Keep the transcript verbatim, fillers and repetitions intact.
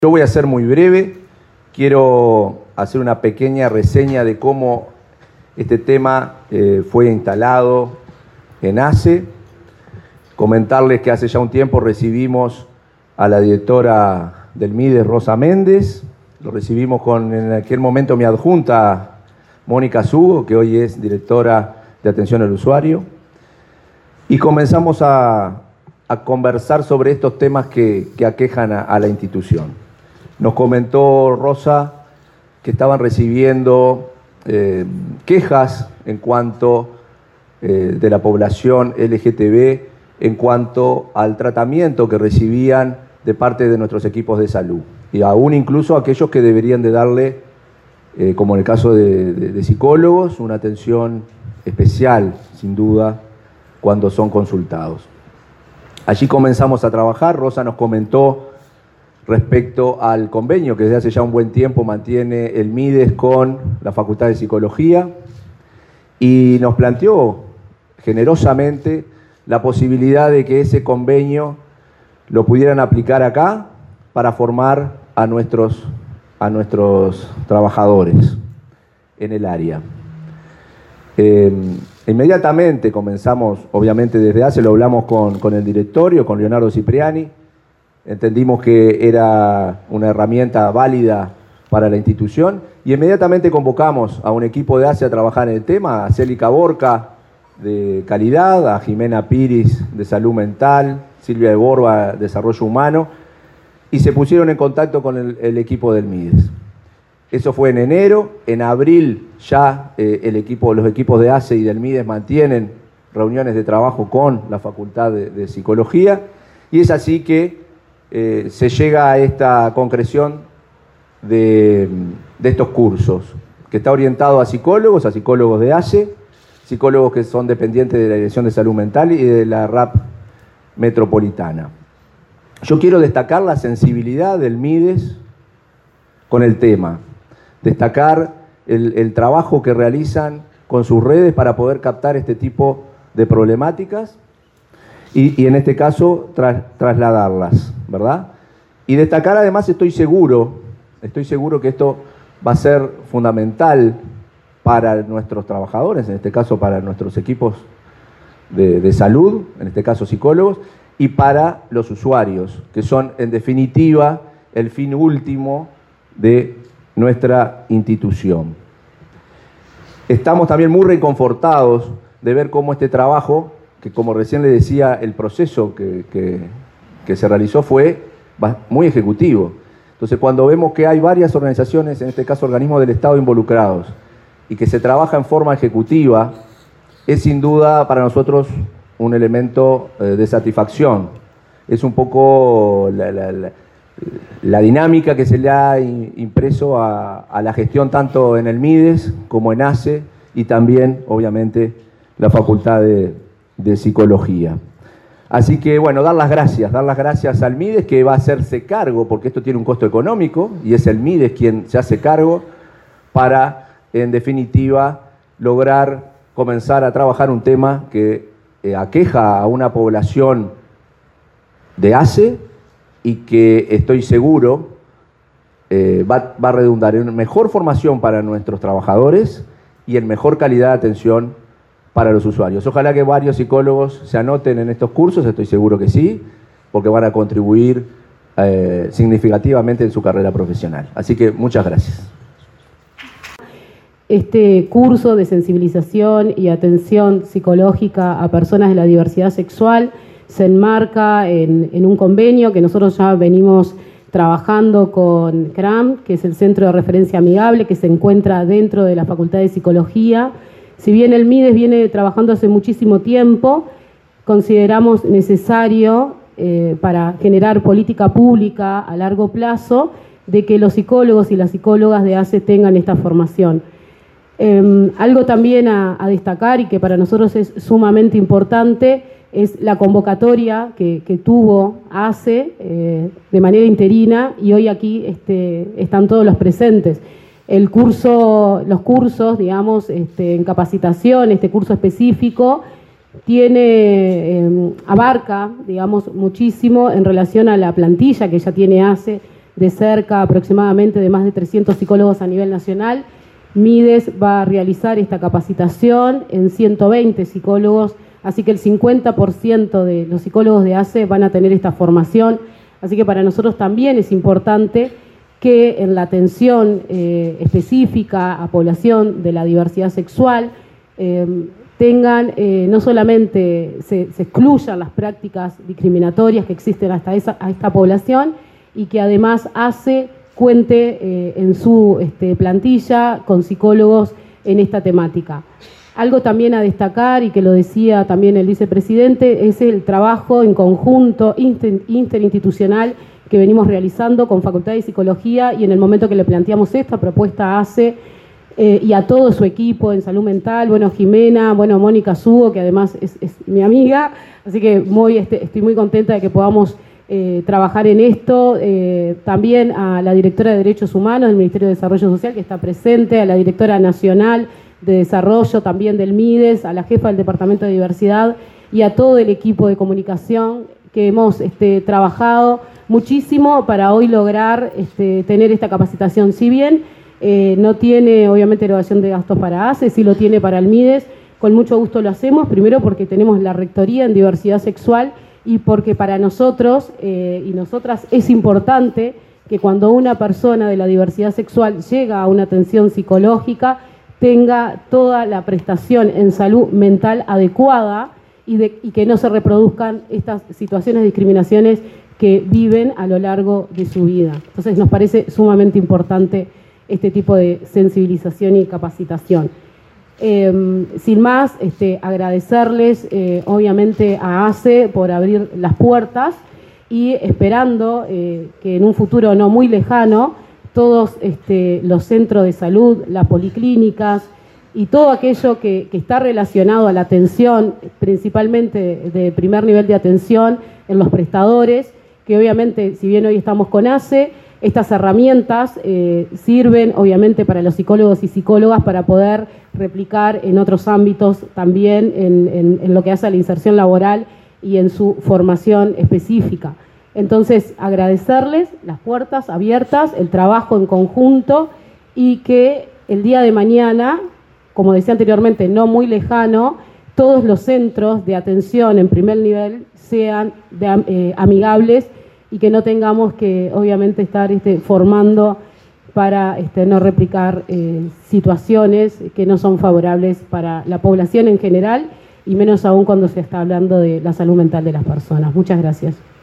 Yo voy a ser muy breve, quiero hacer una pequeña reseña de cómo este tema eh, fue instalado en ACE, comentarles que hace ya un tiempo recibimos a la directora del MIDES, Rosa Méndez, lo recibimos con en aquel momento mi adjunta Mónica Sugo, que hoy es directora de atención al usuario, y comenzamos a, a conversar sobre estos temas que, que aquejan a, a la institución. Nos comentó Rosa que estaban recibiendo eh, quejas en cuanto eh, de la población L G T B en cuanto al tratamiento que recibían de parte de nuestros equipos de salud, y aún incluso aquellos que deberían de darle, eh, como en el caso de, de, de psicólogos, una atención especial, sin duda, cuando son consultados. Allí comenzamos a trabajar. Rosa nos comentó respecto al convenio que desde hace ya un buen tiempo mantiene el MIDES con la Facultad de Psicología, y nos planteó generosamente la posibilidad de que ese convenio lo pudieran aplicar acá para formar a nuestros, a nuestros trabajadores en el área. Eh, inmediatamente comenzamos, obviamente desde ACE lo hablamos con, con el directorio, con Leonardo Cipriani. Entendimos que era una herramienta válida para la institución y inmediatamente convocamos a un equipo de ACE a trabajar en el tema, a Célica Borca de Calidad, a Jimena Piris de Salud Mental, Silvia de Borba de Desarrollo Humano, y se pusieron en contacto con el, el equipo del MIDES. Eso fue en enero. En abril ya eh, el equipo, los equipos de ACE y del MIDES mantienen reuniones de trabajo con la Facultad de, de Psicología, y es así que Eh, se llega a esta concreción de, de estos cursos, que está orientado a psicólogos, a psicólogos de ACE, psicólogos que son dependientes de la Dirección de Salud Mental y de la R A P Metropolitana. Yo quiero destacar la sensibilidad del MIDES con el tema, destacar el, el trabajo que realizan con sus redes para poder captar este tipo de problemáticas y, y en este caso tras, trasladarlas, ¿verdad? Y destacar además, estoy seguro, estoy seguro que esto va a ser fundamental para nuestros trabajadores, en este caso para nuestros equipos de, de salud, en este caso psicólogos, y para los usuarios, que son en definitiva el fin último de nuestra institución. Estamos también muy reconfortados de ver cómo este trabajo, que como recién le decía, el proceso que, que, que se realizó fue muy ejecutivo. Entonces, cuando vemos que hay varias organizaciones, en este caso organismos del Estado involucrados, y que se trabaja en forma ejecutiva, es sin duda para nosotros un elemento eh, de satisfacción. Es un poco la, la, la, la dinámica que se le ha impreso a, a la gestión tanto en el MIDES como en ACE, y también, obviamente, la Facultad de de Psicología. Así que, bueno, dar las gracias, dar las gracias al MIDES, que va a hacerse cargo, porque esto tiene un costo económico, y es el MIDES quien se hace cargo para, en definitiva, lograr comenzar a trabajar un tema que eh, aqueja a una población de ACE y que estoy seguro eh, va, va a redundar en mejor formación para nuestros trabajadores y en mejor calidad de atención para los usuarios. Ojalá que varios psicólogos se anoten en estos cursos, estoy seguro que sí, porque van a contribuir eh, significativamente en su carrera profesional. Así que muchas gracias. Este curso de sensibilización y atención psicológica a personas de la diversidad sexual se enmarca en, en un convenio que nosotros ya venimos trabajando con C R A M, que es el Centro de Referencia Amigable, que se encuentra dentro de la Facultad de Psicología. Si bien el MIDES viene trabajando hace muchísimo tiempo, consideramos necesario eh, para generar política pública a largo plazo de que los psicólogos y las psicólogas de ACE tengan esta formación. Eh, algo también a, a destacar y que para nosotros es sumamente importante es la convocatoria que, que tuvo ACE eh, de manera interina, y hoy aquí este, están todos los presentes. El curso, los cursos, digamos, este, en capacitación, este curso específico, tiene, eh, abarca, digamos, muchísimo en relación a la plantilla que ya tiene ACE de cerca aproximadamente de más de trescientos psicólogos a nivel nacional. Mides va a realizar esta capacitación en ciento veinte psicólogos, así que el cincuenta por ciento de los psicólogos de A C E van a tener esta formación, así que para nosotros también es importante que en la atención eh, específica a población de la diversidad sexual eh, tengan, eh, no solamente se, se excluyan las prácticas discriminatorias que existen hasta esa, a esta población, y que además A C E cuente eh, en su este, plantilla con psicólogos en esta temática. Algo también a destacar, y que lo decía también el vicepresidente, es el trabajo en conjunto inter, interinstitucional que venimos realizando con Facultad de Psicología, y en el momento que le planteamos esta propuesta a A C E eh, y a todo su equipo en salud mental, bueno, Jimena, bueno, Mónica Sugo, que además es, es mi amiga, así que muy, este, estoy muy contenta de que podamos eh, trabajar en esto. Eh, también a la directora de Derechos Humanos del Ministerio de Desarrollo Social, que está presente, a la directora nacional de Desarrollo también del Mides, a la jefa del Departamento de Diversidad y a todo el equipo de comunicación que hemos este, trabajado muchísimo para hoy lograr este, tener esta capacitación. Si bien eh, no tiene obviamente erogación de gastos para A C E, sí lo tiene para el Mides, con mucho gusto lo hacemos, primero porque tenemos la rectoría en diversidad sexual y porque para nosotros eh, y nosotras es importante que cuando una persona de la diversidad sexual llega a una atención psicológica tenga toda la prestación en salud mental adecuada y, de, y que no se reproduzcan estas situaciones de discriminaciones que viven a lo largo de su vida. Entonces nos parece sumamente importante este tipo de sensibilización y capacitación. Eh, sin más, este, agradecerles eh, obviamente a A C E por abrir las puertas y esperando eh, que en un futuro no muy lejano todos este, los centros de salud, las policlínicas y todo aquello que, que está relacionado a la atención, principalmente de primer nivel de atención en los prestadores, que obviamente, si bien hoy estamos con A C E, estas herramientas eh, sirven obviamente para los psicólogos y psicólogas para poder replicar en otros ámbitos también en, en, en lo que hace a la inserción laboral y en su formación específica. Entonces, agradecerles las puertas abiertas, el trabajo en conjunto y que el día de mañana, como decía anteriormente, no muy lejano, todos los centros de atención en primer nivel sean de, eh, amigables y que no tengamos que, obviamente, estar este, formando para este, no replicar eh, situaciones que no son favorables para la población en general y menos aún cuando se está hablando de la salud mental de las personas. Muchas gracias.